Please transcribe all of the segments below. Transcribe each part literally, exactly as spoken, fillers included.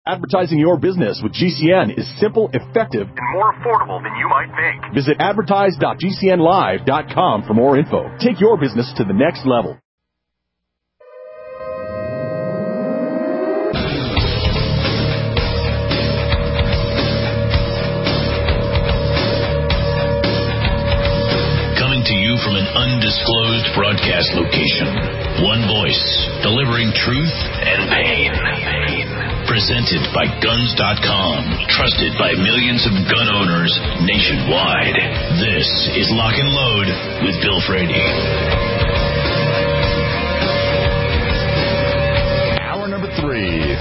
Advertising your business with G C N is simple, effective, and more affordable than you might think. Visit advertise dot g c n live dot com for more info. Take your business to the next level. Coming to you from an undisclosed broadcast location. One voice, delivering truth and pain. Presented by guns dot com, trusted by millions of gun owners nationwide. This is Lock and Load with Bill Frady. Hour number three.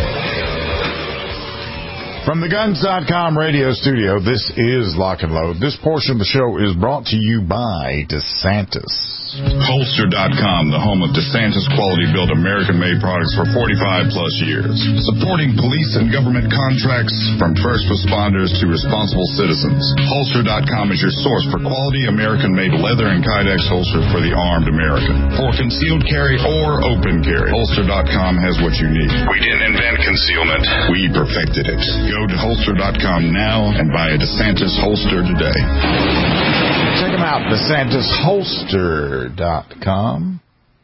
From the guns dot com radio studio, this is Lock and Load. This portion of the show is brought to you by DeSantis. Holster dot com, the home of DeSantis quality-built American-made products for forty-five plus years. Supporting police and government contracts from first responders to responsible citizens. Holster dot com is your source for quality American-made leather and Kydex holster for the armed American. For concealed carry or open carry, Holster dot com has what you need. We didn't invent concealment. We perfected it. Go to Holster dot com now and buy a DeSantis holster today. Check them out, DeSantis Holster dot com.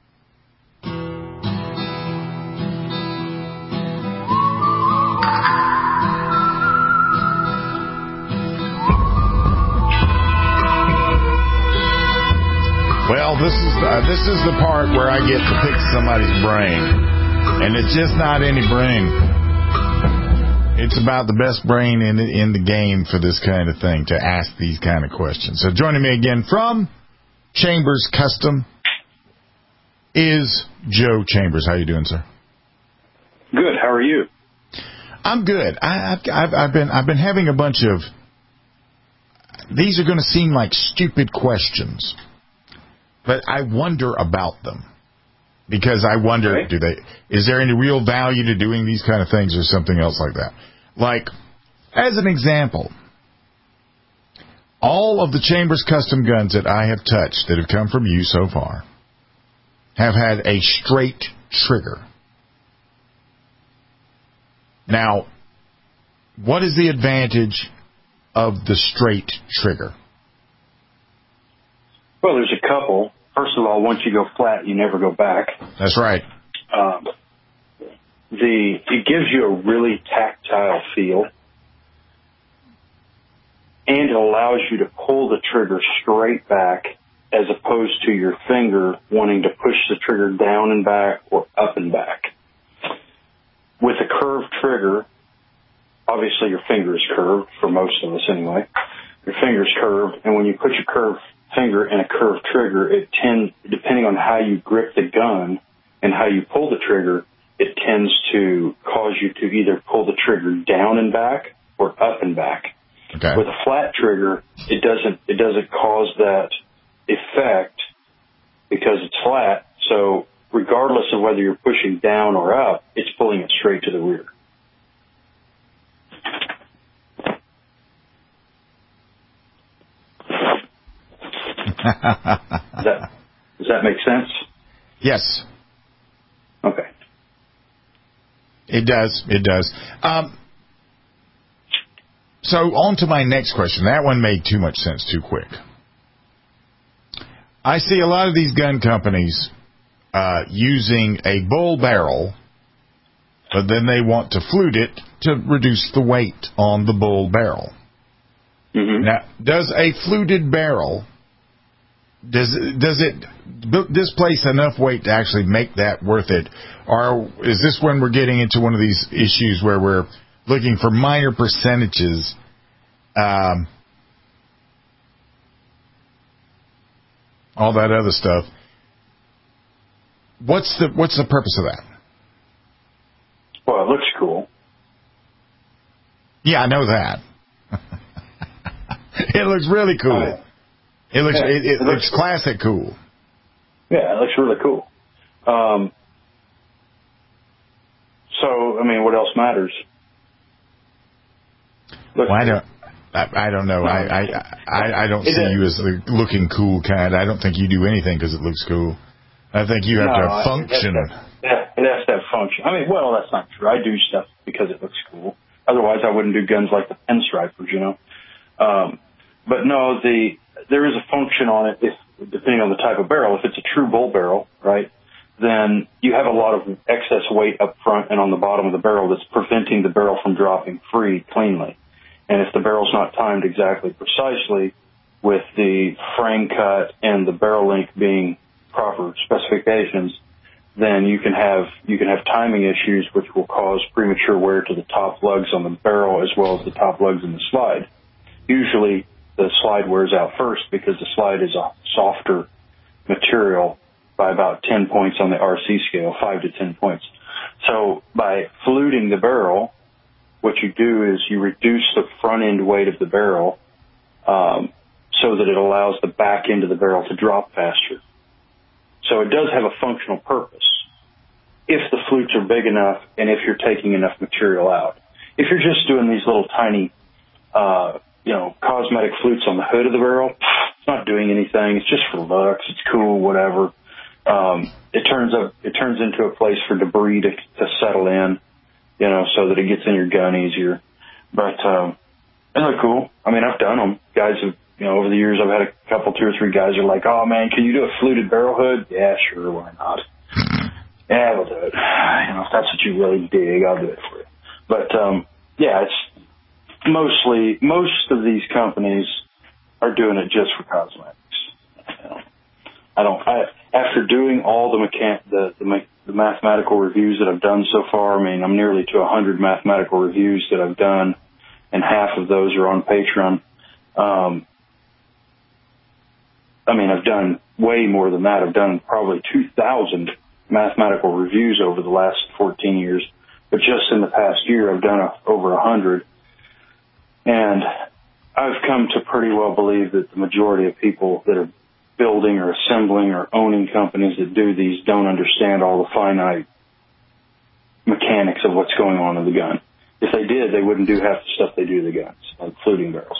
Well, this is uh, this is the part where I get to pick somebody's brain, and it's just not any brain. It's about the best brain in in the game for this kind of thing, to ask these kind of questions. So joining me again from Chambers Custom is Joe Chambers. How you doing, sir? Good. How are you? I'm good. I, I've, I've, I've been I've been having a bunch of. These are going to seem like stupid questions, but I wonder about them. Because I wonder, okay. do they? Is there any real value to doing these kind of things or something else like that? Like, as an example, all of the Chambers Custom guns that I have touched that have come from you so far have had a straight trigger. Now, what is the advantage of the straight trigger? Well, there's a couple. First of all, once you go flat, you never go back. That's right. Um, the it gives you a really tactile feel, and it allows you to pull the trigger straight back as opposed to your finger wanting to push the trigger down and back or up and back. With a curved trigger, obviously your finger is curved, for most of us anyway. Your finger's curved, and when you put your curved finger in a curved trigger, it tends, depending on how you grip the gun and how you pull the trigger, it tends to cause you to either pull the trigger down and back or up and back. Okay. With a flat trigger, it doesn't it doesn't cause that effect because it's flat. So regardless of whether you're pushing down or up, it's pulling it straight to the rear. does, that, does that make sense? Yes. Okay. It does. It does. Um, so on to my next question. That one made too much sense too quick. I see a lot of these gun companies uh, using a bull barrel, but then they want to flute it to reduce the weight on the bull barrel. Mm-hmm. Now, does a fluted barrel... Does does it displace enough weight to actually make that worth it? Or is this when we're getting into one of these issues where we're looking for minor percentages? Um, all that other stuff. What's the what's the purpose of that? Well, it looks cool. Yeah, I know that. It looks really cool. Uh, It looks yeah, it, it, it looks looks classic cool. Yeah, it looks really cool. Um, so, I mean, what else matters? Well, I don't. I, I don't know. I I I, I don't see you as the looking cool kind. I don't think you do anything because it looks cool. I think you have no, to function. It has to, have, it has to have function. I mean, well, that's not true. I do stuff because it looks cool. Otherwise, I wouldn't do guns like the Pinstripers, you know. Um, but no, the there is a function on it, if, depending on the type of barrel. If it's a true bull barrel, right, then you have a lot of excess weight up front and on the bottom of the barrel that's preventing the barrel from dropping free cleanly. And if the barrel's not timed exactly precisely, with the frame cut and the barrel length being proper specifications, then you can have you can have timing issues which will cause premature wear to the top lugs on the barrel as well as the top lugs in the slide. Usually the slide wears out first because the slide is a softer material by about ten points on the R C scale, five to ten points. So by fluting the barrel, what you do is you reduce the front end weight of the barrel um, so that it allows the back end of the barrel to drop faster. So it does have a functional purpose if the flutes are big enough and if you're taking enough material out. If you're just doing these little tiny, uh, you know, cosmetic flutes on the hood of the barrel, it's not doing anything. It's just for looks. It's cool, whatever. Um, it turns up, it turns into a place for debris to, to settle in, you know, so that it gets in your gun easier. But um, they're cool. I mean, I've done them. Guys have, you know, over the years, I've had a couple, two or three guys are like, "Oh man, can you do a fluted barrel hood?" Yeah, sure, why not? Yeah, we'll do it. You know, if that's what you really dig, I'll do it for you. But um, yeah, it's mostly most of these companies are doing it just for cosmetics. You know, I don't. I, after doing all the mechan- the, the the mathematical reviews that I've done so far, I mean, I'm nearly to a hundred mathematical reviews that I've done, and half of those are on Patreon. Um, I mean, I've done way more than that. I've done probably two thousand mathematical reviews over the last fourteen years, but just in the past year, I've done a, over one hundred. And I've come to pretty well believe that the majority of people that are building or assembling or owning companies that do these don't understand all the finite mechanics of what's going on in the gun. If they did, they wouldn't do half the stuff they do to the guns, like fluting barrels.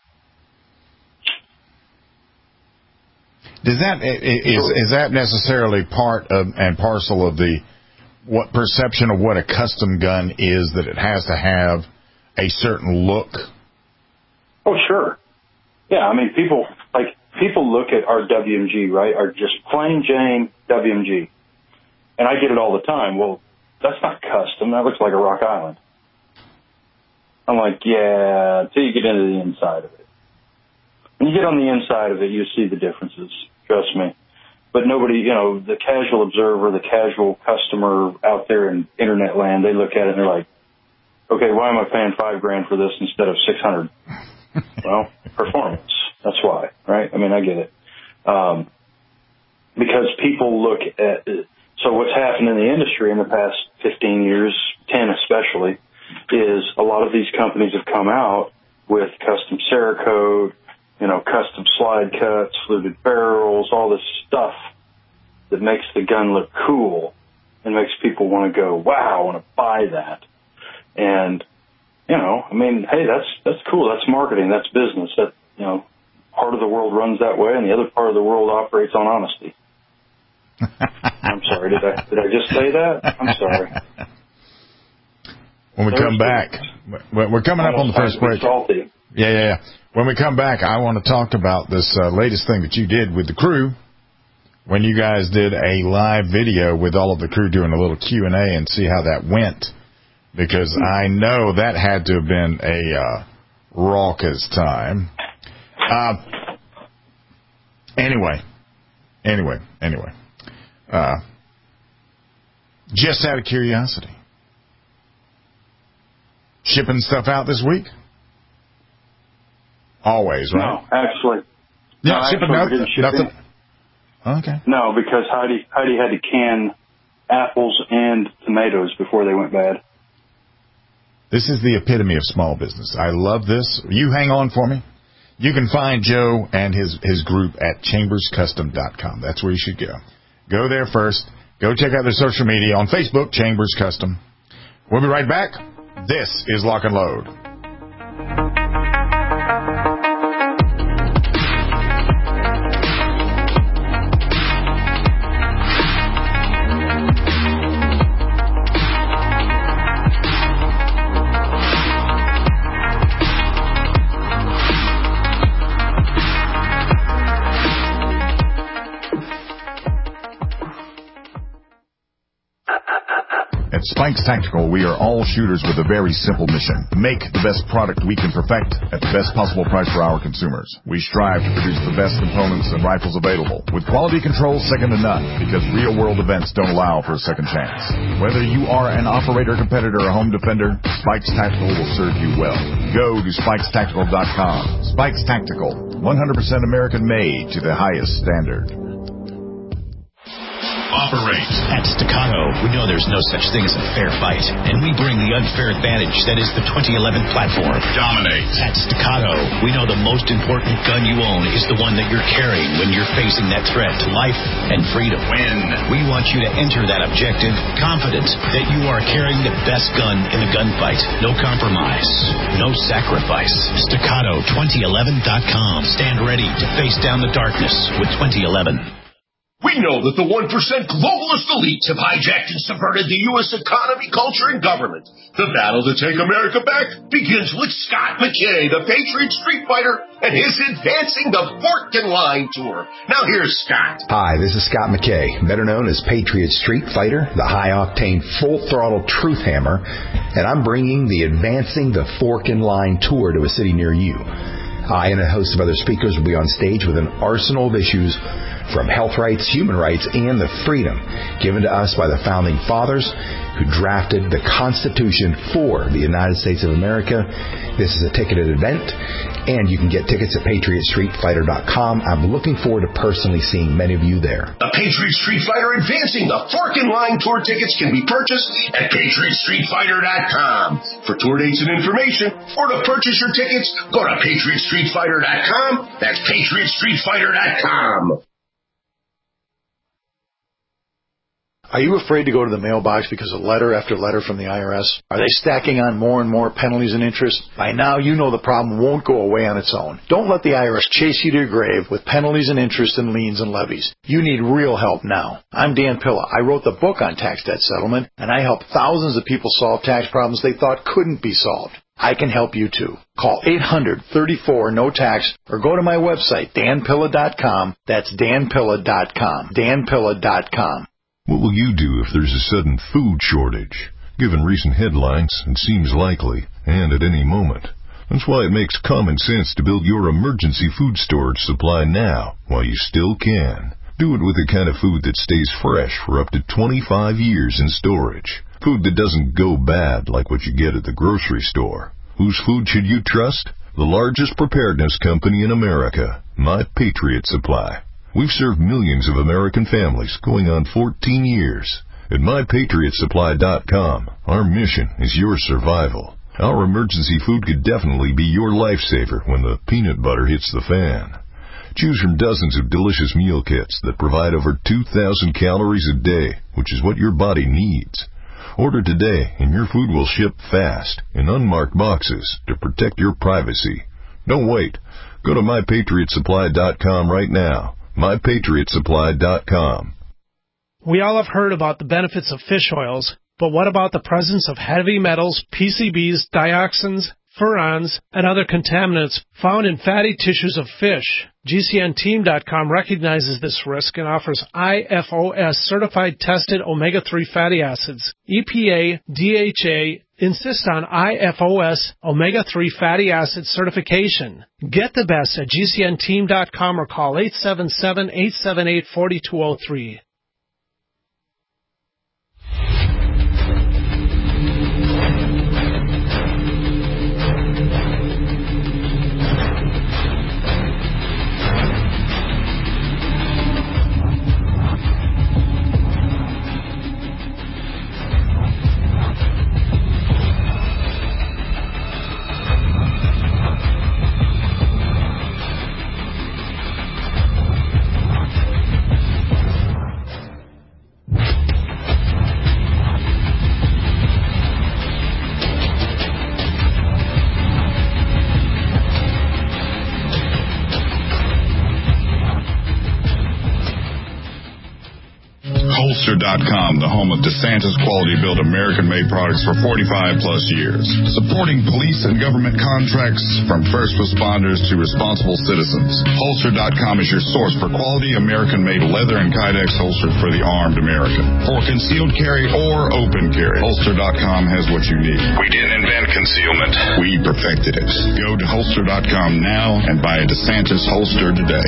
Does that is is that necessarily part of and parcel of the what perception of what a custom gun is, that it has to have a certain look? Oh, sure. Yeah, I mean, people like people look at our W M G, right? Our just plain Jane W M G, and I get it all the time. Well, that's not custom. That looks like a Rock Island. I'm like, yeah, until you get into the inside of it. When you get on the inside of it, you see the differences. Trust me. But nobody, you know, the casual observer, the casual customer out there in internet land, they look at it and they're like, okay, why am I paying five grand for this instead of six hundred? Well, performance. That's why, right? I mean, I get it. Um, because people look at it. So what's happened in the industry in the past fifteen years, ten especially, is a lot of these companies have come out with custom Cerakote, you know, custom slide cuts, fluted barrels, all this stuff that makes the gun look cool and makes people want to go, wow, I want to buy that. And, you know, I mean, hey, that's that's cool. That's marketing. That's business. That, you know, part of the world runs that way, and the other part of the world operates on honesty. I'm sorry. Did I did I just say that? I'm sorry. When we come back, we're coming up on the first break. Salty. Yeah, yeah, yeah. When we come back, I want to talk about this uh, latest thing that you did with the crew when you guys did a live video with all of the crew doing a little Q and A and see how that went, because I know that had to have been a uh, raucous time. Uh, anyway, anyway, anyway. Uh, just out of curiosity, shipping stuff out this week? Always, right? No, actually. Yeah, no, shipping actually nothing. nothing. Okay. No, because Heidi Heidi had to can apples and tomatoes before they went bad. This is the epitome of small business. I love this. You hang on for me. You can find Joe and his, his group at chambers custom dot com. That's where you should go. Go there first. Go check out their social media on Facebook, Chambers Custom. We'll be right back. This is Lock and Load. Spikes Tactical, we are all shooters with a very simple mission. Make the best product we can perfect at the best possible price for our consumers. We strive to produce the best components and rifles available, with quality control second to none, because real-world events don't allow for a second chance. Whether you are an operator, competitor, or home defender, Spikes Tactical will serve you well. Go to spikes tactical dot com. Spikes Tactical, one hundred percent American-made to the highest standard. Operate. At Staccato, we know there's no such thing as a fair fight, and we bring the unfair advantage that is the twenty eleven platform. Dominate. At Staccato, we know the most important gun you own is the one that you're carrying when you're facing that threat to life and freedom. Win. We want you to enter that objective confident that you are carrying the best gun in the gunfight. No compromise. No sacrifice. Staccato twenty eleven dot com. Stand ready to face down the darkness with twenty eleven. We know that the one percent globalist elites have hijacked and subverted the U S economy, culture, and government. The battle to take America back begins with Scott McKay, the Patriot Street Fighter, and his Advancing the Fork and Line tour. Now here's Scott. Hi, this is Scott McKay, better known as Patriot Street Fighter, the high-octane, full-throttle truth hammer, and I'm bringing the Advancing the Fork and Line tour to a city near you. I and a host of other speakers will be on stage with an arsenal of issues from health rights, human rights, and the freedom given to us by the Founding Fathers who drafted the Constitution for the United States of America. This is a ticketed event, and you can get tickets at patriot street fighter dot com. I'm looking forward to personally seeing many of you there. The Patriot Street Fighter Advancing the Fork and Line tour tickets can be purchased at patriot street fighter dot com. For tour dates and information, or to purchase your tickets, go to patriot street fighter dot com. That's patriot street fighter dot com. Are you afraid to go to the mailbox because of letter after letter from the I R S? Are they stacking on more and more penalties and interest? By now, you know the problem won't go away on its own. Don't let the I R S chase you to your grave with penalties and interest and liens and levies. You need real help now. I'm Dan Pilla. I wrote the book on tax debt settlement, and I help thousands of people solve tax problems they thought couldn't be solved. I can help you too. Call eight hundred, thirty-four, no tax or go to my website, dan pilla dot com. That's dan pilla dot com. dan pilla dot com. What will you do if there's a sudden food shortage? Given recent headlines, it seems likely, and at any moment. That's why it makes common sense to build your emergency food storage supply now, while you still can. Do it with the kind of food that stays fresh for up to twenty-five years in storage. Food that doesn't go bad like what you get at the grocery store. Whose food should you trust? The largest preparedness company in America, My Patriot Supply. We've served millions of American families going on fourteen years. At my patriot supply dot com, our mission is your survival. Our emergency food could definitely be your lifesaver when the peanut butter hits the fan. Choose from dozens of delicious meal kits that provide over two thousand calories a day, which is what your body needs. Order today and your food will ship fast in unmarked boxes to protect your privacy. Don't wait. Go to my patriot supply dot com right now. my patriot supply dot com. We all have heard about the benefits of fish oils, but what about the presence of heavy metals, P C Bs, dioxins, furans, and other contaminants found in fatty tissues of fish? G C N team dot com recognizes this risk and offers I F O S certified tested omega three fatty acids. E P A, D H A insist on I F O S omega three fatty acid certification. Get the best at G C N team dot com or call eight seven seven, eight seven eight, four two zero three. Holster dot com, the home of DeSantis quality-built American-made products for forty-five plus years. Supporting police and government contracts from first responders to responsible citizens. Holster dot com is your source for quality American-made leather and Kydex holsters for the armed American. For concealed carry or open carry, Holster dot com has what you need. We didn't invent concealment. We perfected it. Go to Holster dot com now and buy a DeSantis holster today.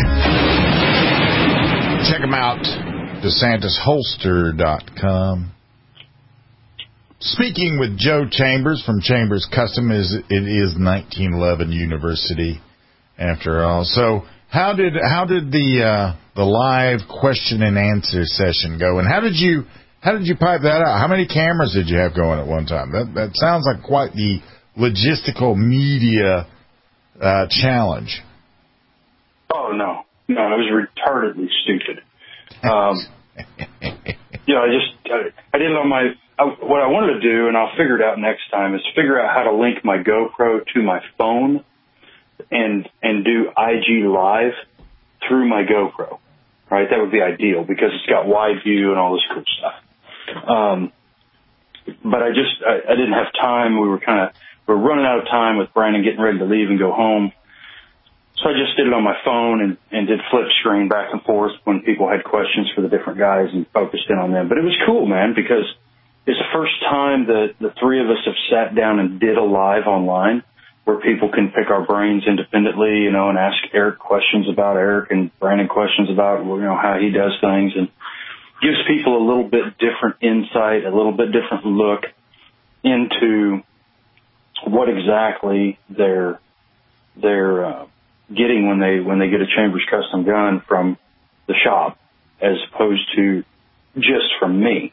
Check them out, DeSantis Holster dot com. Speaking with Joe Chambers from Chambers Custom, is it is nineteen eleven University, after all. So, how did how did the uh, the live question and answer session go, and how did you how did you pipe that out? How many cameras did you have going at one time? That that sounds like quite the logistical media uh, challenge. Oh no, no, it was retardedly stupid. Um, you know, I just I, I didn't know my I, what I wanted to do, and I'll figure it out next time, is figure out how to link my GoPro to my phone and and do I G Live through my GoPro. Right, that would be ideal because it's got wide view and all this cool stuff. Um, but I just I, I didn't have time. We were kind of we were running out of time with Brandon getting ready to leave and go home. So I just did it on my phone and, and did flip screen back and forth when people had questions for the different guys and focused in on them. But it was cool, man, because it's the first time that the three of us have sat down and did a live online where people can pick our brains independently, you know, and ask Eric questions about Eric and Brandon questions about, you know, how he does things, and gives people a little bit different insight, a little bit different look into what exactly they're, they're, uh, getting when they when they get a Chambers custom gun from the shop, as opposed to just from me.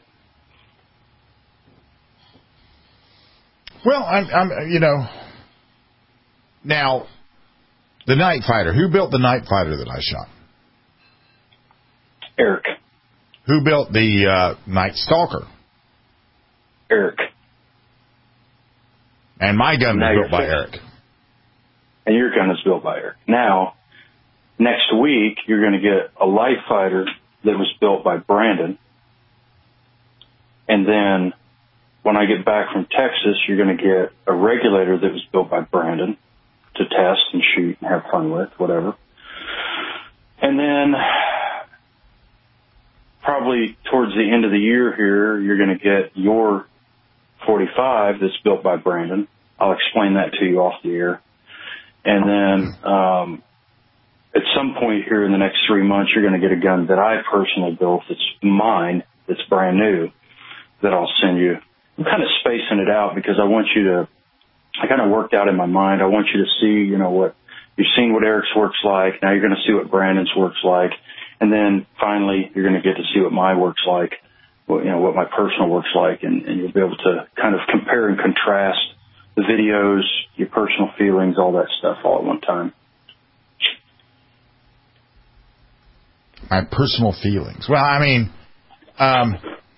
Well, I'm, I'm you know, now the Night Fighter. Who built the Night Fighter that I shot? Eric. Who built the uh, Night Stalker? Eric. And my gun was built by Eric. And your gun is built by Eric. Now, next week, you're going to get a Light Fighter that was built by Brandon. And then when I get back from Texas, you're going to get a regulator that was built by Brandon to test and shoot and have fun with, whatever. And then probably towards the end of the year here, you're going to get your forty-five that's built by Brandon. I'll explain that to you off the air. And then um, at some point here in the next three months, you're going to get a gun that I personally built that's mine, that's brand new, that I'll send you. I'm kind of spacing it out because I want you to, I kind of worked out in my mind, I want you to see, you know, what, you've seen what Eric's work's like, now you're going to see what Brandon's work's like, and then finally you're going to get to see what my work's like, what, you know, what my personal work's like, and, and you'll be able to kind of compare and contrast the videos, your personal feelings, all that stuff all at one time. My personal feelings. Well, I mean, um,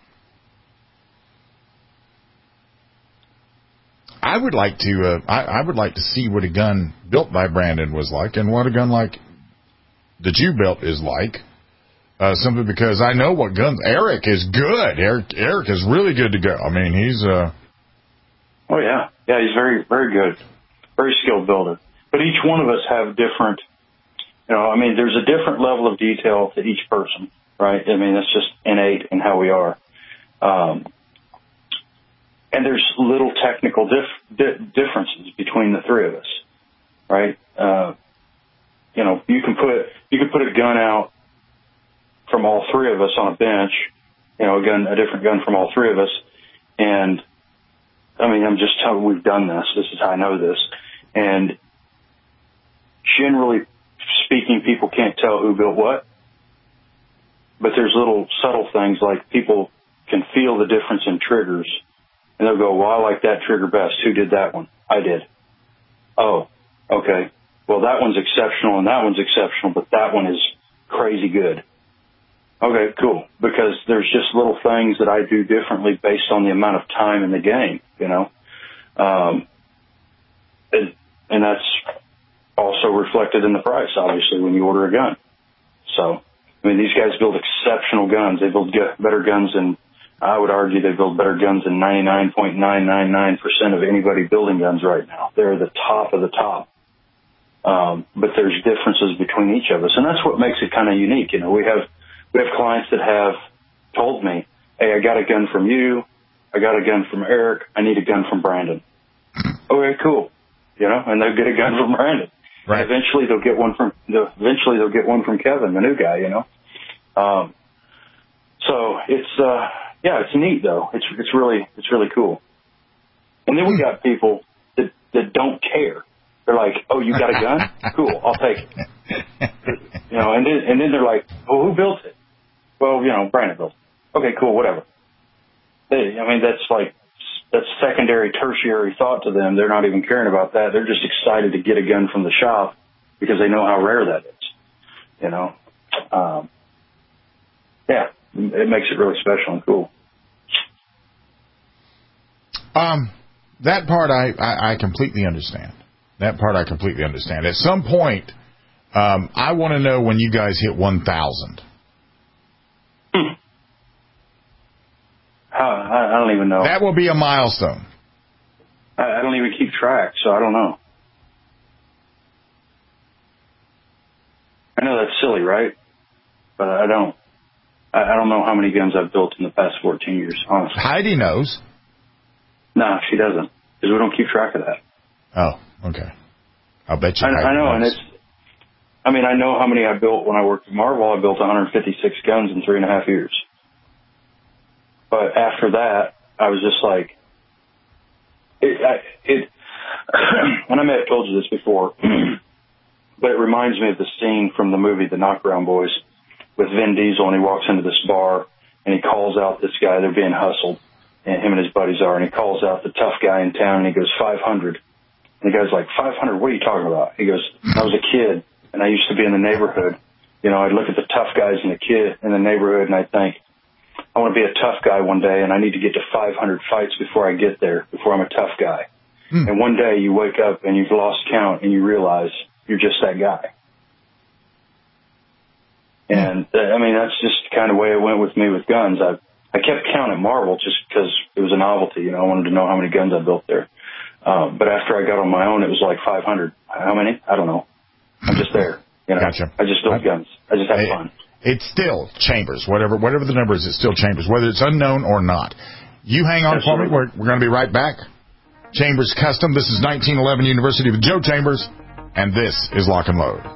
I would like to. Uh, I, I would like to see what a gun built by Brandon was like, and what a gun like that you built is like. Uh, simply because I know what guns. Eric is good. Eric, Eric is really good to go. I mean, he's. Uh, oh yeah. Yeah, he's very, very good, very skilled builder. But each one of us have different, you know, I mean, there's a different level of detail to each person, right? I mean, that's just innate in how we are. Um, and there's little technical dif- di- differences between the three of us, right? Uh, you know, you can put you can put a gun out from all three of us on a bench, you know, a gun, a different gun from all three of us, and I mean, I'm just telling, we've done this. This is how I know this. And generally speaking, people can't tell who built what. But there's little subtle things like people can feel the difference in triggers. And they'll go, well, I like that trigger best. Who did that one? I did. Oh, okay. Well, that one's exceptional and that one's exceptional, but that one is crazy good. Okay, cool. Because there's just little things that I do differently based on the amount of time in the game, you know. Um, and, and that's also reflected in the price, obviously, when you order a gun. So I mean, these guys build exceptional guns. They build get better guns than, I would argue they build better guns than ninety-nine point nine nine nine percent of anybody building guns right now. They're the top of the top. Um, but there's differences between each of us, and that's what makes it kind of unique. You know, we have we have clients that have told me, "Hey, I got a gun from you. I got a gun from Eric. I need a gun from Brandon." Okay, cool. You know, and they'll get a gun from Brandon. Right. And eventually, they'll get one from. They'll, eventually, they'll get one from Kevin, the new guy. You know. Um, so it's uh, yeah, it's neat though. It's it's really it's really cool. And then we got people that that don't care. They're like, "Oh, you got a gun? Cool, I'll take it." You know, and then and then they're like, "Well, who built it?" "Well, you know, Brandon built it." "Okay, cool, whatever." They, I mean, that's like that's secondary, tertiary thought to them. They're not even caring about that. They're just excited to get a gun from the shop because they know how rare that is. You know, um, yeah, it makes it really special and cool. Um, that part I, I, I completely understand. That part I completely understand. At some point, um, I want to know when you guys hit one thousand. Hmm. Uh, I, I don't even know. That will be a milestone. I, I don't even keep track, so I don't know. I know that's silly, right? But I don't. I, I don't know how many guns I've built in the past fourteen years, honestly. Heidi knows. No, she doesn't, because we don't keep track of that. Oh. Okay. I'll bet you. I, I know, and it's, I mean, I know how many I built when I worked at Marvel. I built one hundred fifty-six guns in three and a half years. But after that, I was just like, it, I, it and I may have told you this before, but it reminds me of the scene from the movie The Knockaround Boys with Vin Diesel, and he walks into this bar, and he calls out this guy. They're being hustled, and him and his buddies are, and he calls out the tough guy in town, and he goes, five hundred. And the guy's like, five hundred, what are you talking about? He goes, I was a kid, and I used to be in the neighborhood. You know, I'd look at the tough guys in the kid in the neighborhood, and I'd think, I want to be a tough guy one day, and I need to get to five hundred fights before I get there, before I'm a tough guy. Hmm. And one day you wake up, and you've lost count, and you realize you're just that guy. And, uh, I mean, that's just the kind of way it went with me with guns. I I kept count at Marvel just because it was a novelty. You know, I wanted to know how many guns I built there. Um, but after I got on my own, it was like five hundred. How many? I don't know. I'm just there. You know, gotcha. I just build guns. I just have it, fun. It's still Chambers. Whatever whatever the number is, it's still Chambers, whether it's unknown or not. You hang on for me. We're, we're going to be right back. Chambers Custom. This is nineteen eleven University with Joe Chambers, and this is Lock and Load.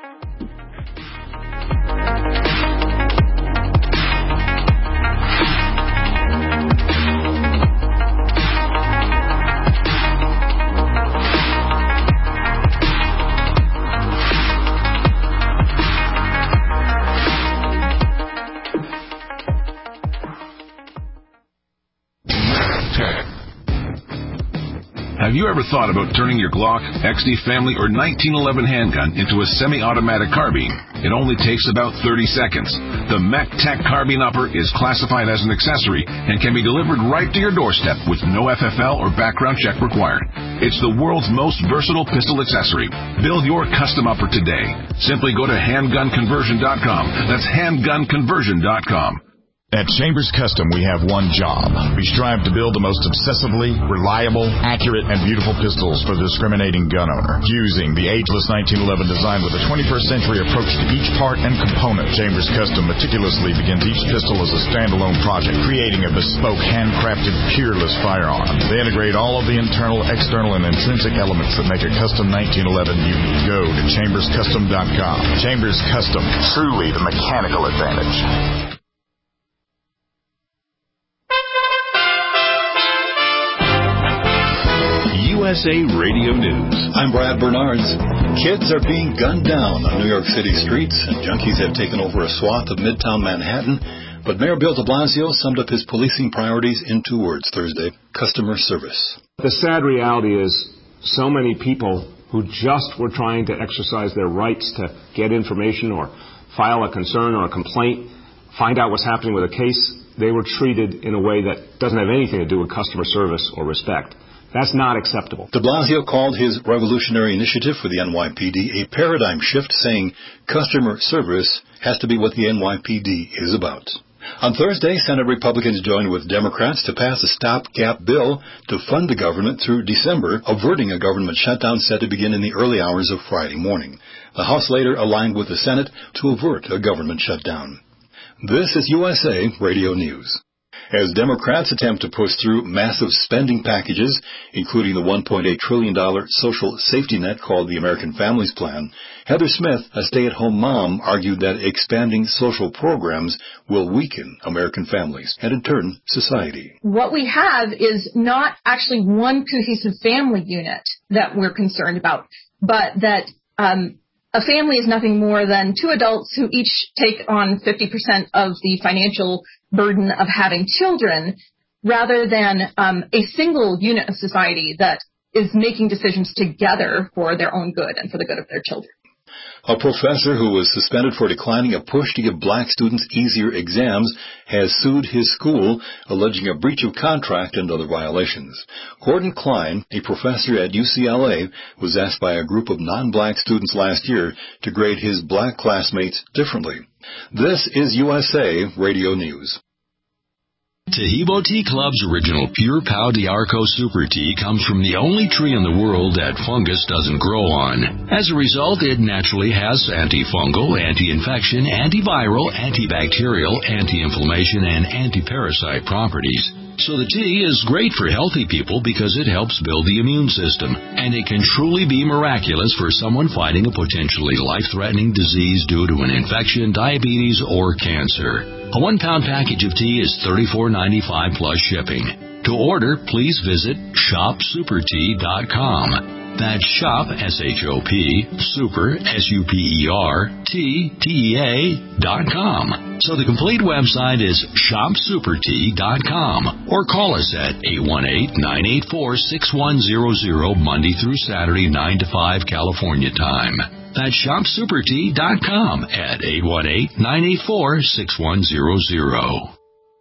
Have you ever thought about turning your Glock, X D Family, or nineteen eleven handgun into a semi-automatic carbine? It only takes about thirty seconds. The MacTac Carbine Upper is classified as an accessory and can be delivered right to your doorstep with no F F L or background check required. It's the world's most versatile pistol accessory. Build your custom upper today. Simply go to handgun conversion dot com. That's handgun conversion dot com. At Chambers Custom, we have one job. We strive to build the most obsessively reliable, accurate, and beautiful pistols for the discriminating gun owner. Using the ageless nineteen eleven design with a twenty-first century approach to each part and component, Chambers Custom meticulously begins each pistol as a standalone project, creating a bespoke, handcrafted, peerless firearm. They integrate all of the internal, external, and intrinsic elements that make a custom nineteen eleven unique. Go to chambers custom dot com. Chambers Custom, truly the mechanical advantage. U S A Radio News. I'm Brad Bernards. Kids are being gunned down on New York City streets, and junkies have taken over a swath of Midtown Manhattan. But Mayor Bill de Blasio summed up his policing priorities in two words Thursday: customer service. The sad reality is so many people who just were trying to exercise their rights to get information or file a concern or a complaint, find out what's happening with a case, they were treated in a way that doesn't have anything to do with customer service or respect. That's not acceptable. De Blasio called his revolutionary initiative for the N Y P D a paradigm shift, saying customer service has to be what the N Y P D is about. On Thursday, Senate Republicans joined with Democrats to pass a stopgap bill to fund the government through December, averting a government shutdown set to begin in the early hours of Friday morning. The House later aligned with the Senate to avert a government shutdown. This is U S A Radio News. As Democrats attempt to push through massive spending packages, including the one point eight trillion dollars social safety net called the American Families Plan, Heather Smith, a stay-at-home mom, argued that expanding social programs will weaken American families and, in turn, society. What we have is not actually one cohesive family unit that we're concerned about, but that um, a family is nothing more than two adults who each take on fifty percent of the financial burden of having children, rather than um, a single unit of society that is making decisions together for their own good and for the good of their children. A professor who was suspended for declining a push to give black students easier exams has sued his school, alleging a breach of contract and other violations. Gordon Klein, a professor at U C L A, was asked by a group of non-black students last year to grade his black classmates differently. This is U S A Radio News. Taheebo Tea Club's original Pure Pau d'Arco Super Tea comes from the only tree in the world that fungus doesn't grow on. As a result, it naturally has antifungal, anti-infection, antiviral, antibacterial, anti-inflammation, and anti-parasite properties. So the tea is great for healthy people because it helps build the immune system, and it can truly be miraculous for someone fighting a potentially life-threatening disease due to an infection, diabetes, or cancer. A one-pound package of tea is thirty-four ninety-five plus shipping. To order, please visit shop super tea dot com. That's shop, S H O P, super, S U P E R, T, T E A, dot com. So the complete website is shop super tea dot com. Or call us at eight one eight, nine eight four, six one zero zero, Monday through Saturday, nine to five, California time. That's shop super tea dot com at eight one eight, nine eight four, six one zero zero.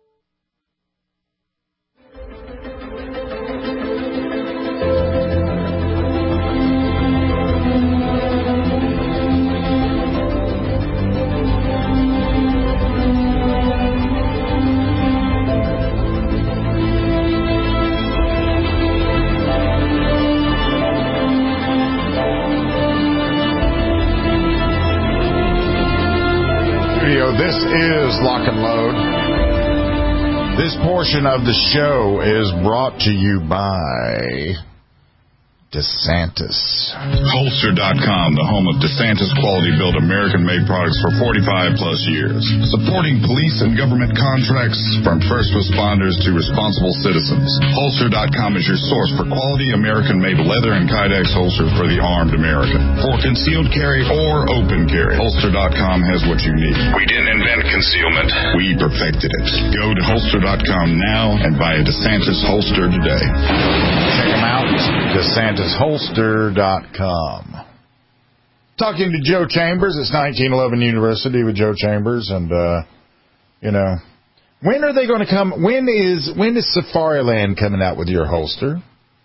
This is Lock and Load. This portion of the show is brought to you by DeSantis. Holster dot com, the home of DeSantis quality-built American-made products for forty-five plus years. Supporting police and government contracts from first responders to responsible citizens. Holster dot com is your source for quality American-made leather and Kydex holsters for the armed American. For concealed carry or open carry, Holster dot com has what you need. We didn't invent concealment. We perfected it. Go to Holster dot com now and buy a DeSantis holster today. Check them out. DeSantis holster dot com. Talking to Joe Chambers. It's nineteen eleven University with Joe Chambers, and uh, you know, when are they going to come? When is when is Safariland coming out with your holster?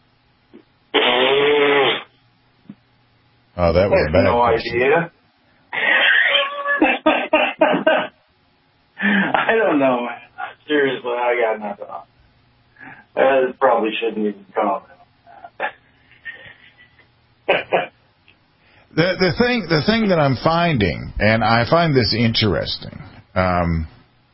Oh, that was a bad no question. idea. I don't know, man. Seriously, I got nothing on. I probably shouldn't even comment. the the thing the thing that I'm finding, and I find this interesting, um,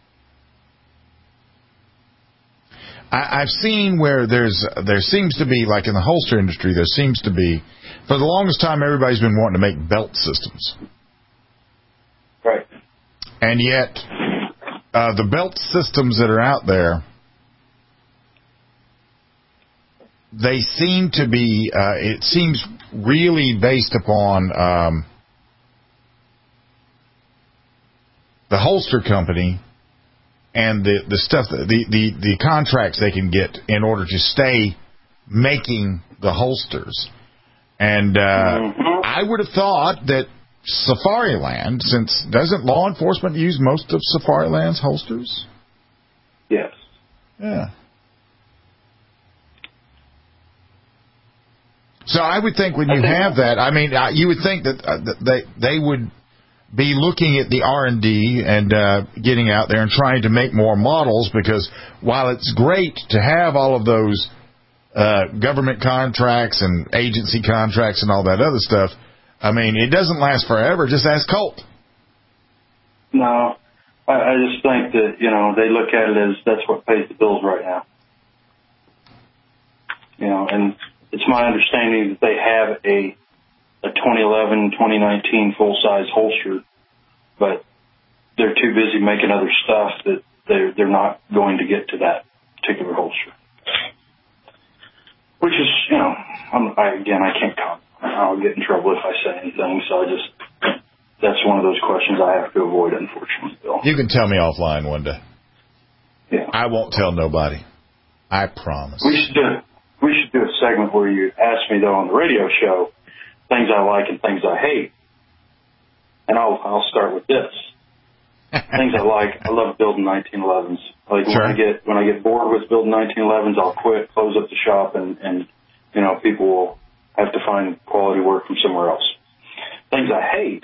I, I've seen where there's there seems to be, like in the holster industry, there seems to be, for the longest time, everybody's been wanting to make belt systems, right? And yet, uh, the belt systems that are out there, they seem to be, uh, it seems really based upon um, the holster company and the, the stuff, that, the, the, the contracts they can get in order to stay making the holsters. And uh, mm-hmm. I would have thought that Safariland, since doesn't law enforcement use most of Safariland's holsters? Yes. Yeah. So I would think when you have that, I mean, uh, you would think that, uh, that they they would be looking at the R and D and uh, getting out there and trying to make more models, because while it's great to have all of those uh, government contracts and agency contracts and all that other stuff, I mean, it doesn't last forever. Just ask Colt. No, I, I just think that, you know, they look at it as that's what pays the bills right now. You know, and it's my understanding that they have a a twenty eleven, twenty nineteen full-size holster, but they're too busy making other stuff that they're, they're not going to get to that particular holster. Which is, you know, I'm, I, again, I can't comment. I'll get in trouble if I say anything, so I just, that's one of those questions I have to avoid, unfortunately, Bill. You can tell me offline one day. Yeah. I won't tell nobody. I promise. We should do, we should do a segment where you ask me, though, on the radio show, things I like and things I hate. And I'll I'll start with this. Things I like, I love building nineteen elevens. Like sure. when I get when I get bored with building nineteen elevens, I'll quit, close up the shop, and, and you know, people will have to find quality work from somewhere else. Things I hate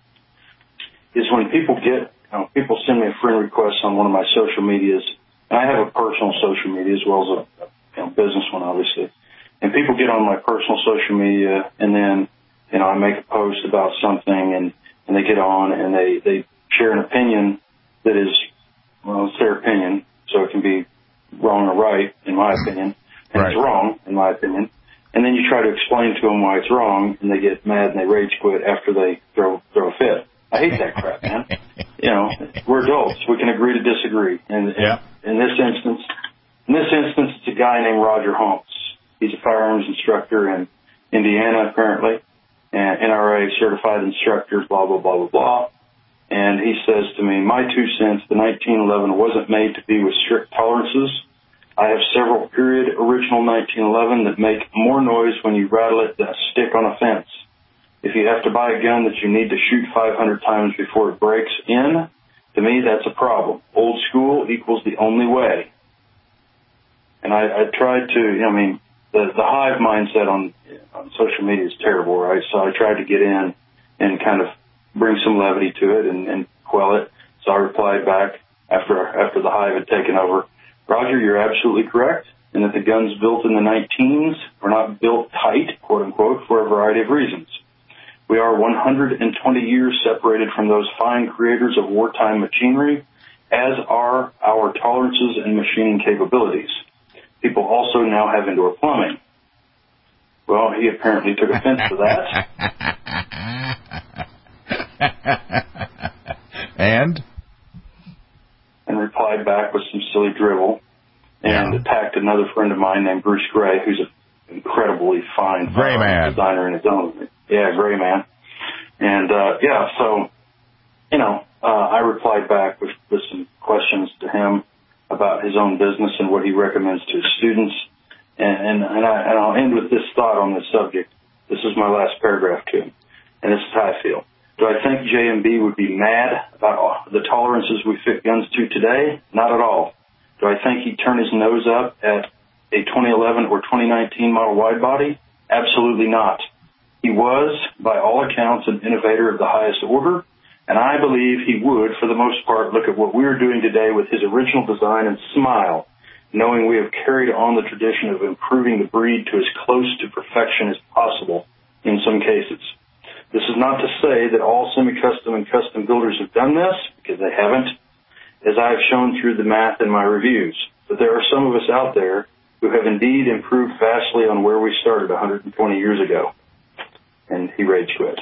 is when people get, you know, people send me a friend request on one of my social medias, and I have a personal social media as well as a, a you know, business one, obviously. And people get on my personal social media, and then, you know, I make a post about something, and, and they get on, and they, they share an opinion that is, well, it's their opinion, so it can be wrong or right, in my opinion. And right. It's wrong, in my opinion. And then you try to explain to them why it's wrong, and they get mad and they rage quit after they throw throw a fit. I hate that crap, man. You know, we're adults. We can agree to disagree. And yeah. in this instance, in this instance, it's a guy named Roger Holmes. He's a firearms instructor in Indiana, apparently, and N R A certified instructor, blah, blah, blah, blah, blah. And he says to me, my two cents, the nineteen eleven wasn't made to be with strict tolerances. I have several period original nineteen eleven that make more noise when you rattle it than a stick on a fence. If you have to buy a gun that you need to shoot five hundred times before it breaks in, to me, that's a problem. Old school equals the only way. And I, I tried to, you know, I mean, The, the hive mindset on on social media is terrible, right? So I tried to get in and kind of bring some levity to it and, and quell it. So I replied back after after the hive had taken over, Roger, you're absolutely correct, in that the guns built in the nineteens were not built tight, quote unquote, for a variety of reasons. We are one hundred twenty years separated from those fine creators of wartime machinery, as are our tolerances and machining capabilities. People also now have indoor plumbing. Well, he apparently took offense to that. And? And replied back with some silly drivel and yeah. attacked another friend of mine named Bruce Gray, who's an incredibly fine Gray man. designer in his own. Yeah, Gray man. And, uh, yeah, so, you know, uh, I replied back with, with some questions to him about his own business and what he recommends to his students. And, and, and, I, and I'll end with this thought on this subject. This is my last paragraph to him, and this is how I feel. Do I think J M B would be mad about the tolerances we fit guns to today? Not at all. Do I think he'd turn his nose up at a twenty eleven or twenty nineteen model wide body? Absolutely not. He was, by all accounts, an innovator of the highest order, and I believe he would, for the most part, look at what we're doing today with his original design and smile, knowing we have carried on the tradition of improving the breed to as close to perfection as possible in some cases. This is not to say that all semi-custom and custom builders have done this, because they haven't, as I have shown through the math in my reviews. But there are some of us out there who have indeed improved vastly on where we started one hundred twenty years ago. And he rage quit.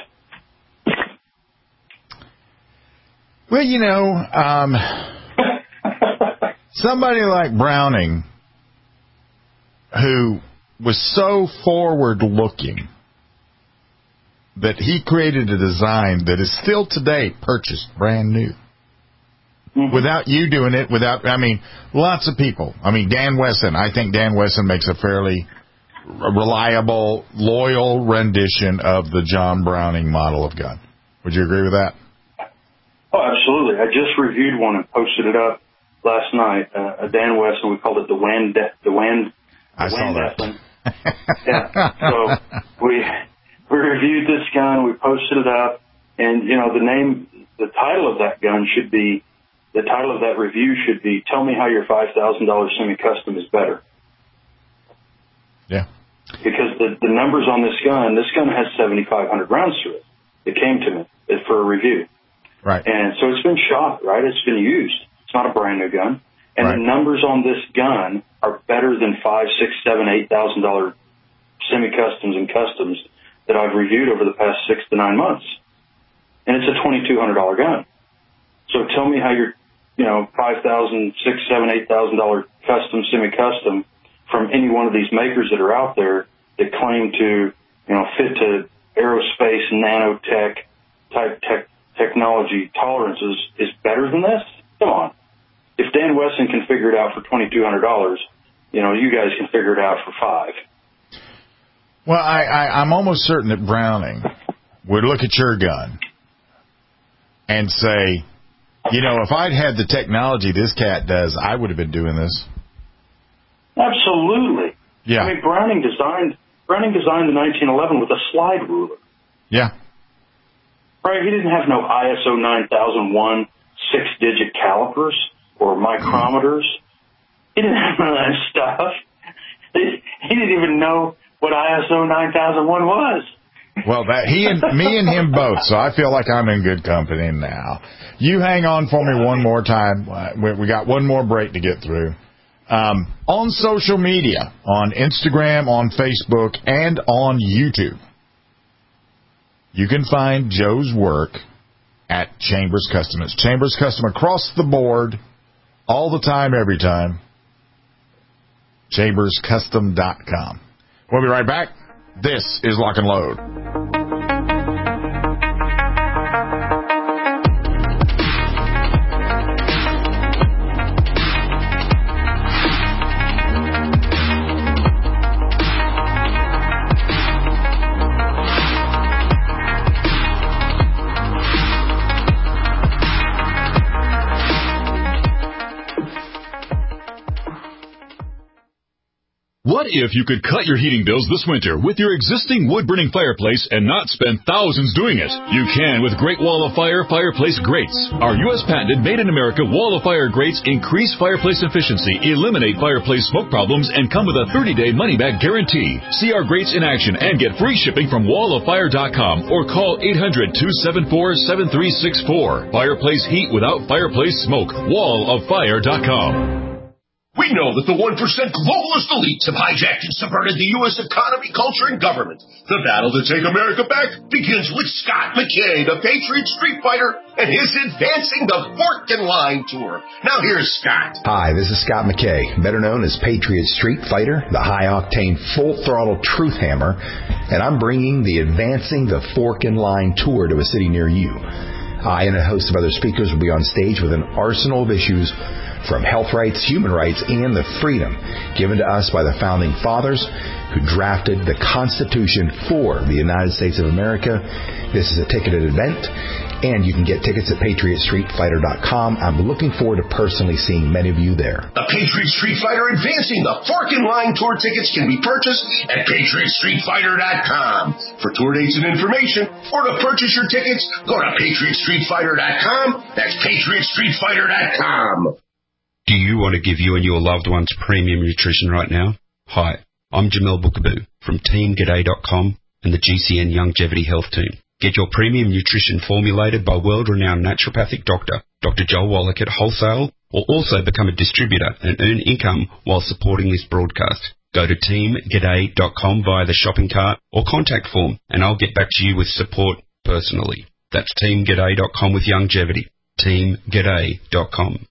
Well, you know, um, somebody like Browning, who was so forward-looking that he created a design that is still today purchased brand new. Mm-hmm. Without you doing it, without, I mean, lots of people. I mean, Dan Wesson, I think Dan Wesson makes a fairly reliable, loyal rendition of the John Browning model of gun. Would you agree with that? Oh, absolutely. I just reviewed one and posted it up last night. Uh, a Dan Wesson, we called it the Wand, the Wand, I saw that. Yeah. So we we reviewed this gun, we posted it up, and, you know, the name, the title of that gun should be, the title of that review should be, Tell Me How Your five thousand dollars Semi-Custom is Better. Yeah. Because the, the numbers on this gun, this gun has seventy-five hundred rounds to it. It came to me for a review. Right. And so it's been shot, right? It's been used. It's not a brand new gun. And right. the numbers on this gun are better than five, six, seven, eight thousand dollar semi-customs and customs that I've reviewed over the past six to nine months. And it's a twenty-two hundred dollar gun. So tell me how your, you know, five thousand, six, seven, eight thousand dollar custom, semi-custom from any one of these makers that are out there that claim to, you know, fit to aerospace, nanotech type tech technology tolerances is better than this? Come on. If Dan Wesson can figure it out for twenty-two hundred dollars, you know, you guys can figure it out for five. Well, I, I, I'm almost certain that Browning would look at your gun and say, you know, if I'd had the technology this cat does, I would have been doing this. Absolutely. Yeah. I mean, Browning designed Browning designed the nineteen eleven with a slide ruler. Yeah. Right? He didn't have no I S O nine thousand one six-digit calipers or micrometers. He didn't have none of that stuff. He didn't even know what I S O nine thousand one was. Well, that he and me and him both, so I feel like I'm in good company now. You hang on for me one more time. We got one more break to get through. Um, on social media, on Instagram, on Facebook, and on YouTube, you can find Joe's work at Chambers Custom. It's Chambers Custom across the board, all the time, every time. chambers custom dot com. We'll be right back. This is Lock and Load. What if you could cut your heating bills this winter with your existing wood-burning fireplace and not spend thousands doing it? You can with Great Wall of Fire Fireplace Grates. Our U S patented made-in-America Wall of Fire grates increase fireplace efficiency, eliminate fireplace smoke problems, and come with a thirty-day money-back guarantee. See our grates in action and get free shipping from wall of fire dot com or call eight hundred, two seven four, seven three six four. Fireplace heat without fireplace smoke. wall of fire dot com. We know that the one percent globalist elites have hijacked and subverted the U S economy, culture, and government. The battle to take America back begins with Scott McKay, the Patriot Street Fighter, and his Advancing the Fork and Line Tour. Now here's Scott. Hi, this is Scott McKay, better known as Patriot Street Fighter, the high-octane, full-throttle truth hammer, and I'm bringing the Advancing the Fork and Line Tour to a city near you. I and a host of other speakers will be on stage with an arsenal of issues from health rights, human rights, and the freedom given to us by the Founding Fathers who drafted the Constitution for the United States of America. This is a ticketed event, and you can get tickets at patriot street fighter dot com. I'm looking forward to personally seeing many of you there. The Patriot Street Fighter Advancing the Fork and Line Tour tickets can be purchased at patriot street fighter dot com. For tour dates and information, or to purchase your tickets, go to patriot street fighter dot com. That's patriot street fighter dot com. Do you want to give you and your loved ones premium nutrition right now? Hi, I'm Jamel Bookaboo from team g'day dot com and the G C N Longevity Health Team. Get your premium nutrition formulated by world-renowned naturopathic doctor, Doctor Joel Wallach at wholesale, or also become a distributor and earn income while supporting this broadcast. Go to team g'day dot com via the shopping cart or contact form, and I'll get back to you with support personally. That's team g'day dot com with Longevity. team g'day dot com.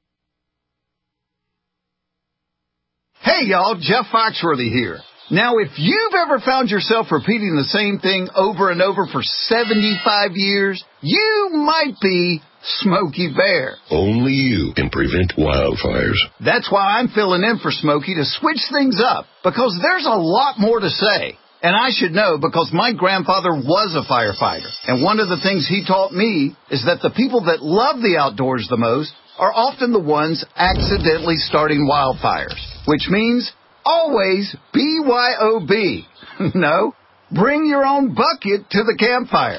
Hey y'all, Jeff Foxworthy here. Now if you've ever found yourself repeating the same thing over and over for seventy-five years, you might be Smokey Bear. Only you can prevent wildfires. That's why I'm filling in for Smokey to switch things up, because there's a lot more to say. And I should know because my grandfather was a firefighter. And one of the things he taught me is that the people that love the outdoors the most are often the ones accidentally starting wildfires, which means always B Y O B. No, bring your own bucket to the campfire.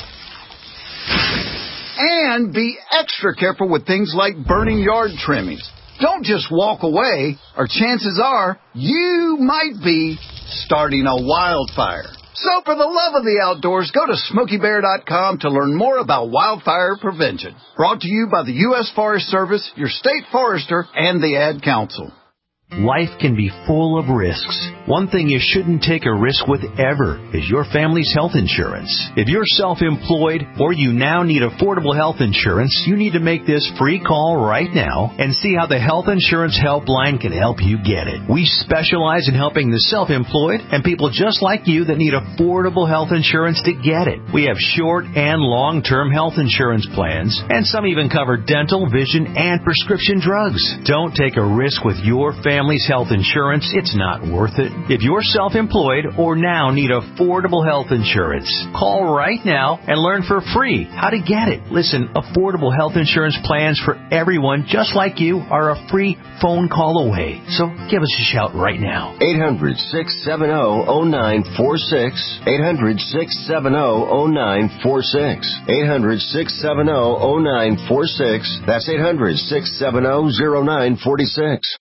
And be extra careful with things like burning yard trimmings. Don't just walk away, or chances are you might be starting a wildfire. So for the love of the outdoors, go to Smokey Bear dot com to learn more about wildfire prevention. Brought to you by the U S Forest Service, your state forester, and the Ad Council. Life can be full of risks. One thing you shouldn't take a risk with ever is your family's health insurance. If you're self-employed or you now need affordable health insurance, you need to make this free call right now and see how the Health Insurance Helpline can help you get it. We specialize in helping the self-employed and people just like you that need affordable health insurance to get it. We have short and long-term health insurance plans, and some even cover dental, vision, and prescription drugs. Don't take a risk with your family. Family's health insurance, it's not worth it. If you're self-employed or now need affordable health insurance, call right now and learn for free how to get it. Listen, affordable health insurance plans for everyone just like you are a free phone call away. So give us a shout right now. eight hundred, six seven zero, zero nine four six. eight hundred, six seven zero, zero nine four six. eight hundred, six seven zero, zero nine four six. That's eight hundred, six seven zero, zero nine four six.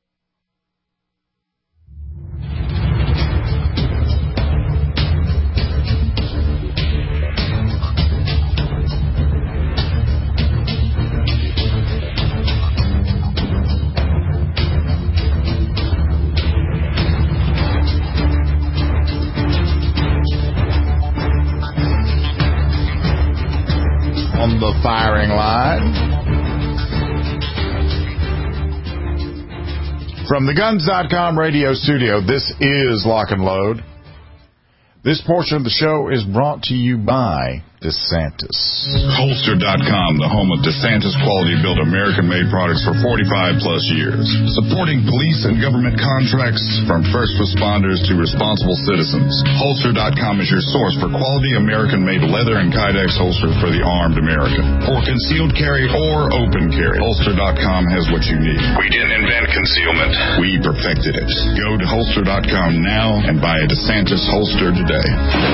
On the firing line from the guns dot com radio studio, this is Lock and Load. This portion of the show is brought to you by DeSantis. Holster dot com, the home of DeSantis quality-built American-made products for forty-five plus years. Supporting police and government contracts from first responders to responsible citizens. Holster dot com is your source for quality American-made leather and Kydex holsters for the armed American. For concealed carry or open carry, Holster dot com has what you need. We didn't invent concealment. We perfected it. Go to Holster dot com now and buy a DeSantis holster today.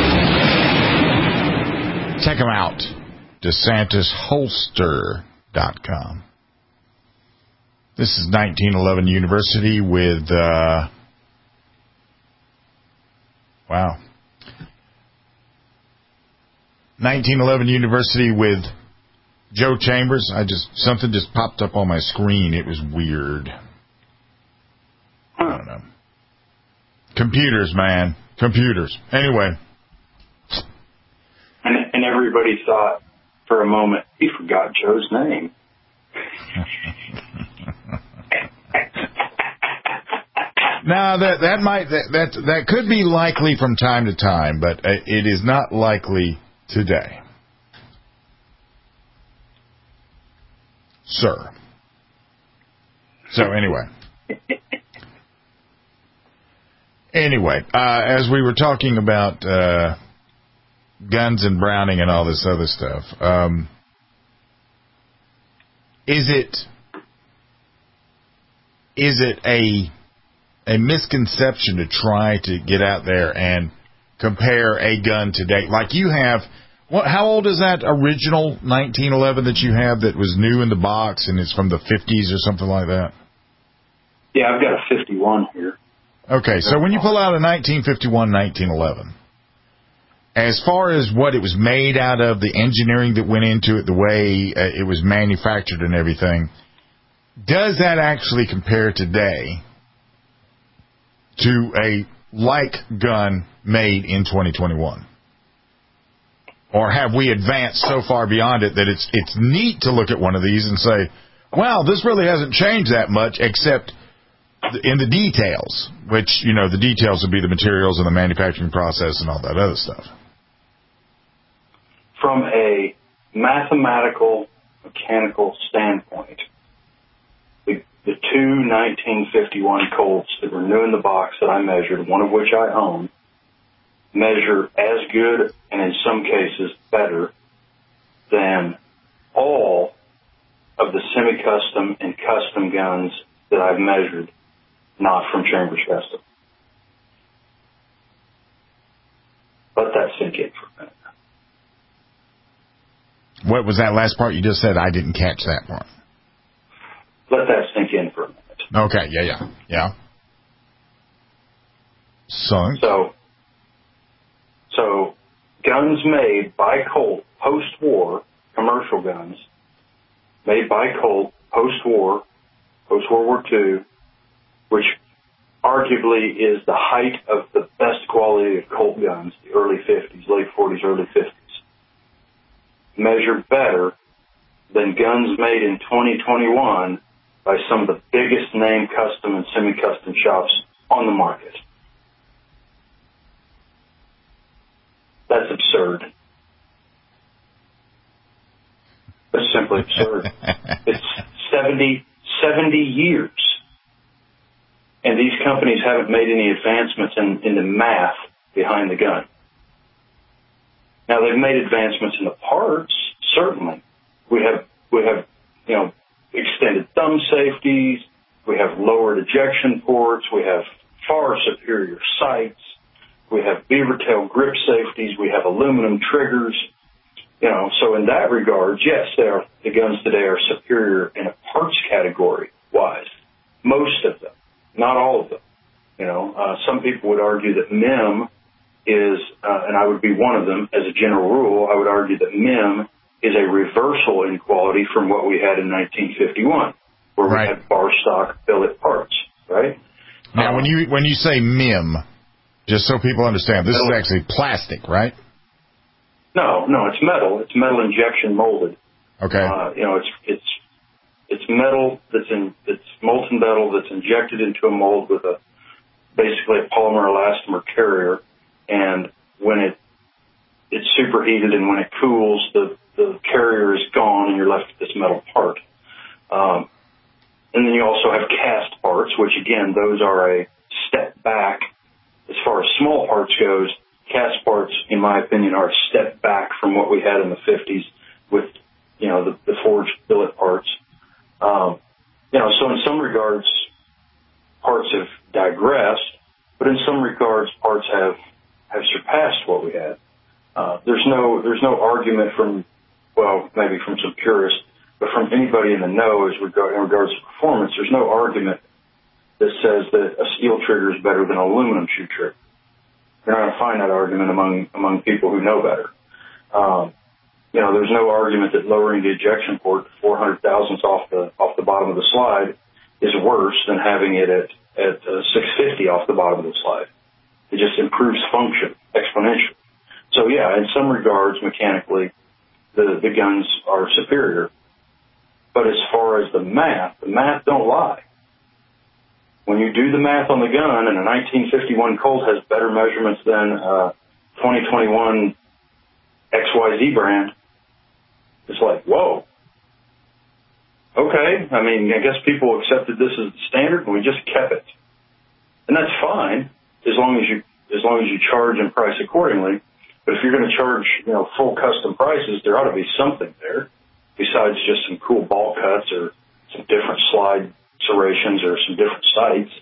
Check them out. DeSantis Holster dot com. This is nineteen eleven University with, uh, wow. nineteen eleven University with Joe Chambers. I just, something just popped up on my screen. It was weird. I don't know. Computers, man. Computers. Anyway. And, and everybody thought for a moment, he forgot Joe's name. Now that that might that, that that could be likely from time to time, but it is not likely today, sir. So anyway, anyway, uh, as we were talking about uh, guns and Browning and all this other stuff, um, is it is it a a misconception to try to get out there and compare a gun today? Like you have, what? How old is that original nineteen eleven that you have that was new in the box and it's from the fifties or something like that? Yeah, I've got a fifty-one here. Okay, so when you pull out a nineteen fifty-one, nineteen eleven, as far as what it was made out of, the engineering that went into it, the way uh, it was manufactured and everything, does that actually compare today to a like gun made in twenty twenty-one? Or have we advanced so far beyond it that it's it's neat to look at one of these and say, wow, this really hasn't changed that much except in the details, which, you know, the details would be the materials and the manufacturing process and all that other stuff. From a mathematical, mechanical standpoint, the, the two nineteen fifty-one Colts that were new in the box that I measured, one of which I own, measure as good and in some cases better than all of the semi-custom and custom guns that I've measured not from Chambers Festival. Let that sink in for a minute. What was that last part you just said? I didn't catch that part. Let that sink in for a minute. Okay, yeah, yeah, yeah. Sunk. So, so guns made by Colt post-war, commercial guns, made by Colt post-war, post-World War Two, which arguably is the height of the best quality of Colt guns, the early fifties, late forties, early fifties, measure better than guns made in twenty twenty-one by some of the biggest name custom and semi-custom shops on the market. That's absurd. That's simply absurd. It's seventy, seventy years. And these companies haven't made any advancements in, in the math behind the gun. Now, they've made advancements in the parts, certainly. We have, we have, you know, extended thumb safeties. We have lowered ejection ports. We have far superior sights. We have beaver tail grip safeties. We have aluminum triggers. You know, so in that regard, yes, they are, the guns today are superior in a parts category wise. Most of them, not all of them. You know, uh, some people would argue that M I M is, uh, and I would be one of them as a general rule, I would argue that M I M is a reversal in quality from what we had in nineteen fifty-one, where right. we had bar stock billet parts, right? Now, um, when you when you say M I M, just so people understand, this is actually plastic, right? No, no, it's metal. It's metal injection molded. Okay. Uh, you know, it's it's it's metal that's in it's molten metal that's injected into a mold with a basically a polymer elastomer carrier, and when it it's superheated and when it cools, the the carrier is gone and you're left with this metal part. Um, and then you also have cast parts, which again, those are a step back as far as small parts goes. Cast parts, in my opinion, are a step back from what we had in the fifties with, you know, the, the forged billet parts. Um, you know, so in some regards, parts have digressed, but in some regards, parts have, have surpassed what we had. Uh, there's no, there's no argument from, well, maybe from some purists, but from anybody in the know as regard, in regards to performance, there's no argument that says that a steel trigger is better than an aluminum shoe trigger. You're not going to find that argument among among people who know better. Um, you know, there's no argument that lowering the ejection port to four hundred thousandths off the off the bottom of the slide is worse than having it at at uh, six fifty off the bottom of the slide. It just improves function exponentially. So yeah, in some regards, mechanically, the the guns are superior. But as far as the math, the math don't lie. When you do the math on the gun, and a nineteen fifty-one Colt has better measurements than a twenty twenty-one X Y Z brand, it's like, whoa. Okay, I mean, I guess people accepted this as the standard, and we just kept it. And that's fine, as long as you as long as you charge and price accordingly. But if you're going to charge, you know, full custom prices, there ought to be something there besides just some cool ball cuts or some different slide serrations or some different sights.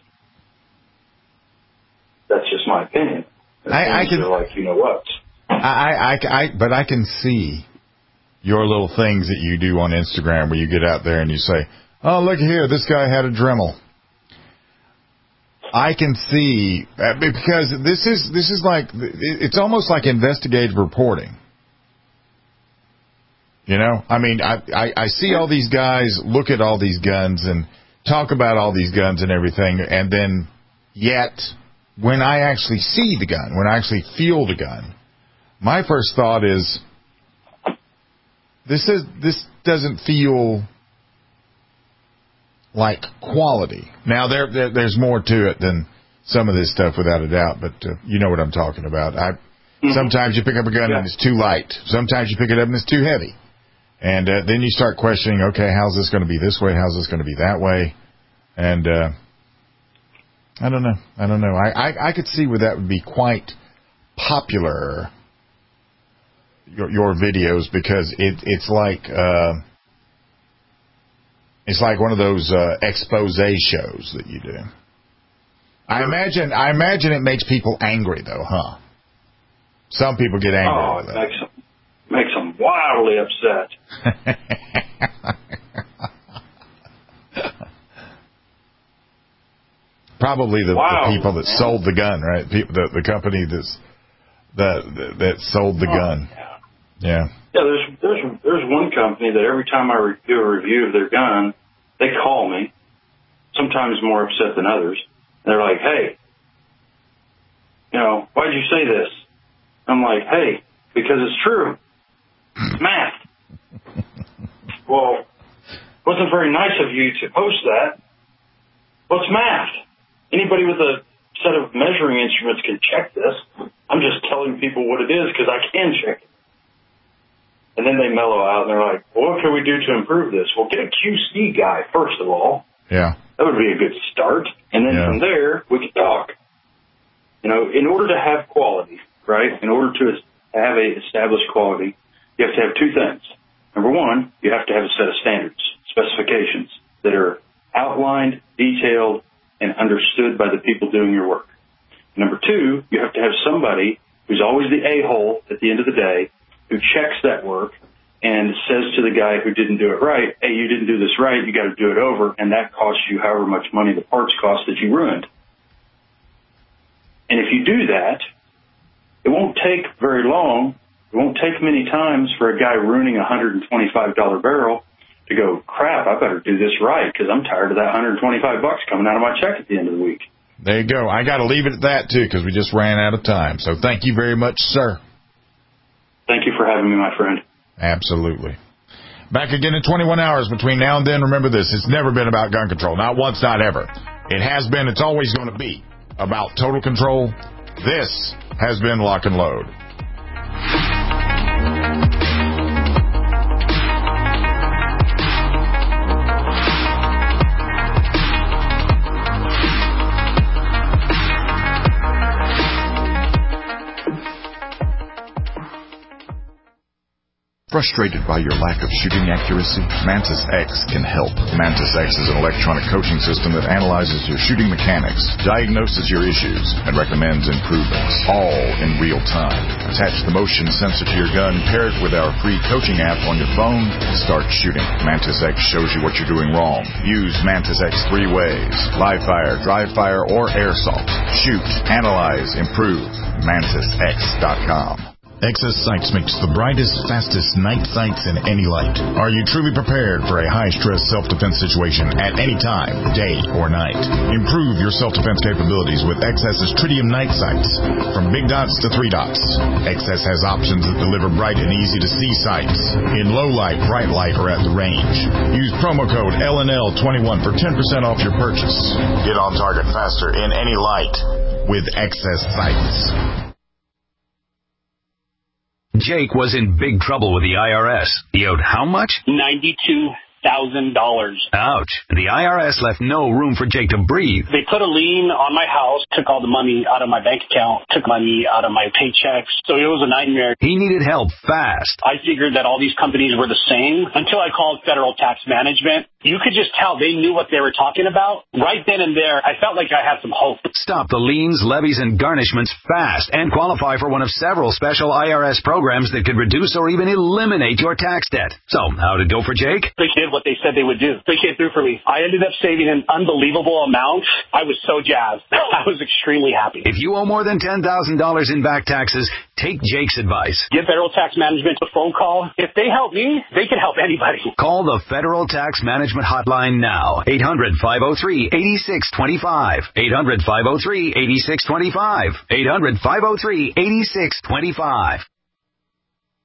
That's just my opinion. I, I can like, you know what? I, I, I, but I can see your little things that you do on Instagram where you get out there and you say, "Oh, look here, this guy had a Dremel." I can see uh, because this is this is like it's almost like investigative reporting. You know, I mean, I, I, I see all these guys look at all these guns and talk about all these guns and everything, and then yet when I actually see the gun, when I actually feel the gun, my first thought is this is this doesn't feel like quality. Now there, there there's more to it than some of this stuff, without a doubt, but uh, you know what I'm talking about. I mm-hmm. Sometimes you pick up a gun yeah. and it's too light. Sometimes you pick it up and it's too heavy. And uh, then you start questioning, okay, how's this going to be this way? How's this going to be that way? And uh, I don't know. I don't know. I, I, I could see where that would be quite popular, your, your videos, because it, it's like uh, it's like one of those uh, expose shows that you do. I imagine. I imagine it makes people angry, though, huh? Some people get angry. Oh, with it that. makes them makes them wildly upset. Probably the, wow, the people that man. sold the gun, right? People, the, the company that's that that sold the oh, gun. Yeah. Yeah. Yeah. There's there's there's one company that every time I re- do a review of their gun, they call me. Sometimes more upset than others. And they're like, "Hey, you know, why'd you say this?" I'm like, "Hey, because it's true. It's math." Well, it wasn't very nice of you to post that. Well, it's math. Anybody with a set of measuring instruments can check this. I'm just telling people what it is because I can check it. And then they mellow out and they're like, well, what can we do to improve this? Well, get a Q C guy, first of all. Yeah. That would be a good start. And then yeah. from there, we can talk. You know, in order to have quality, right, in order to have a established quality, you have to have two things. Number one, you have to have a set of standards, specifications that are outlined, detailed, and understood by the people doing your work. Number two, you have to have somebody who's always the a-hole at the end of the day who checks that work and says to the guy who didn't do it right, hey, you didn't do this right, you got to do it over, and that costs you however much money the parts cost that you ruined. And if you do that, it won't take very long, it won't take many times for a guy ruining a one hundred twenty-five dollars barrel to go, crap, I better do this right because I'm tired of that one hundred twenty-five bucks coming out of my check at the end of the week. There you go. I got to leave it at that, too, because we just ran out of time. So thank you very much, sir. Thank you for having me, my friend. Absolutely. Back again in twenty-one hours between now and then. Remember this, it's never been about gun control. Not once, not ever. It has been, it's always going to be about total control. This has been Lock and Load. Frustrated by your lack of shooting accuracy? Mantis X can help. Mantis X is an electronic coaching system that analyzes your shooting mechanics, diagnoses your issues, and recommends improvements, all in real time. Attach the motion sensor to your gun, pair it with our free coaching app on your phone, and start shooting. Mantis X shows you what you're doing wrong. Use Mantis X three ways: live fire, dry fire, or airsoft. Shoot, analyze, improve. Mantis X dot com. Excess Sights makes the brightest, fastest night sights in any light. Are you truly prepared for a high-stress self-defense situation at any time, day or night? Improve your self-defense capabilities with Excess's Tritium night sights. From big dots to three dots, Excess has options that deliver bright and easy-to-see sights in low light, bright light, or at the range. Use promo code L N L twenty-one for ten percent off your purchase. Get on target faster in any light with Excess Sights. Jake was in big trouble with the I R S. He owed how much? ninety-two thousand dollars. Ouch. The I R S left no room for Jake to breathe. They put a lien on my house, took all the money out of my bank account, took money out of my paychecks. So it was a nightmare. He needed help fast. I figured that all these companies were the same until I called Federal Tax Management. You could just tell they knew what they were talking about. Right then and there, I felt like I had some hope. Stop the liens, levies, and garnishments fast and qualify for one of several special I R S programs that could reduce or even eliminate your tax debt. So, how'd it go for Jake? They did what they said they would do. They came through for me. I ended up saving an unbelievable amount. I was so jazzed. I was extremely happy. If you owe more than ten thousand dollars in back taxes, take Jake's advice. Give Federal Tax Management a phone call. If they help me, they can help anybody. Call the Federal Tax Management Hotline now. eight hundred, five oh three, eight six two five. eight hundred, five oh three, eight six two five. eight hundred, five oh three, eight six two five.